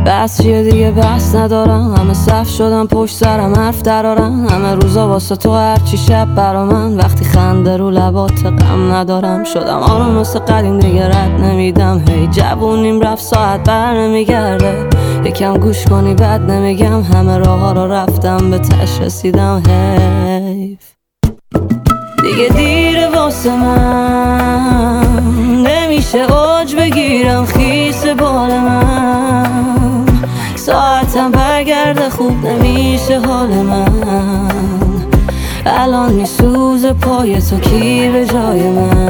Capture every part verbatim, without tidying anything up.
بس چیه دیگه بس ندارم، همه صف شدم پشت سرم حرف درارم. همه روزا واسه تو هرچی شب برا من، وقتی خنده رو لبات غم ندارم. شدم آروم مثل قدیم دیگه رد نمیدم، هی جوونیم رفت ساعت بر نمیگرده. یکم گوش کنی بد نمیگم، همه راه ها رو رفتم به تش رسیدم. حیف دیگه دیره واسه من، نمیشه اوج بگیرم خیس بال من. ساعتم برگرده خوب نمیشه حال من، الان میسوزه پای تو کی به جای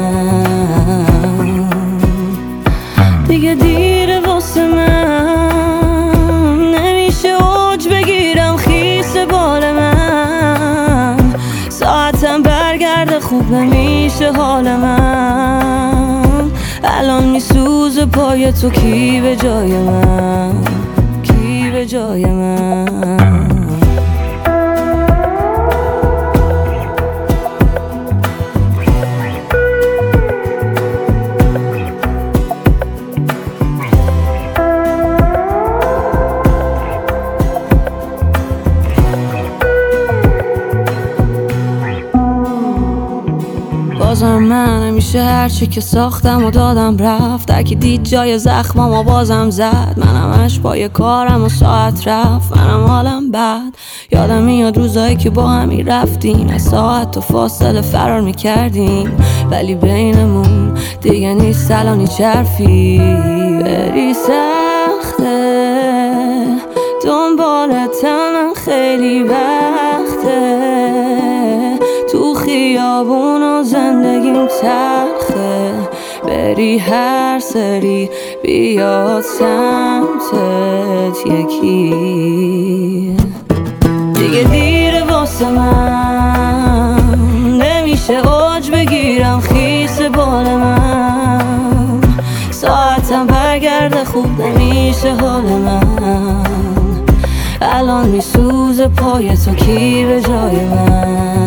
من. دیگه دیره واسه من، نمیشه اوج بگیرم خیس بال من. ساعتم برگرده خوب نمیشه حال من، الان میسوزه پای تو کی به جای من، کی به جای من. بازم من همیشه هرچی که ساختم و دادم رفت، هرکی دید جای زخمم و بازم زد. منم همش پای کارم و ساعت رفت، منم حالم بد. یادم میاد روزایی که با همی رفتیم، از ساعت و فاصله فرار میکردیم، ولی بینمون دیگه نیست الان هیچ حرفی. بری سخته دنبالتم خیلی وقته، تو خیابون و زندگیم تلخه. بری هر سری بیاد سمتت یکی، دیگه دیره واسه من، نمیشه اوج بگیرم خیس بال من. ساعتم برگرده خوب نمیشه حال من، الان میسوزه پای تو کی به جای من.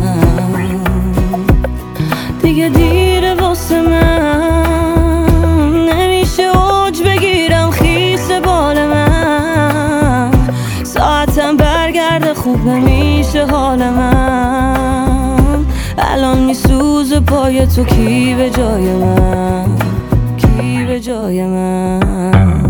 دیگه دیره واسه من، نمیشه اوج بگیرم خیس بال من. ساعتم برگرده خوب نمیشه حال من، الان میسوزه پای تو کی به جای من، کی به جای من.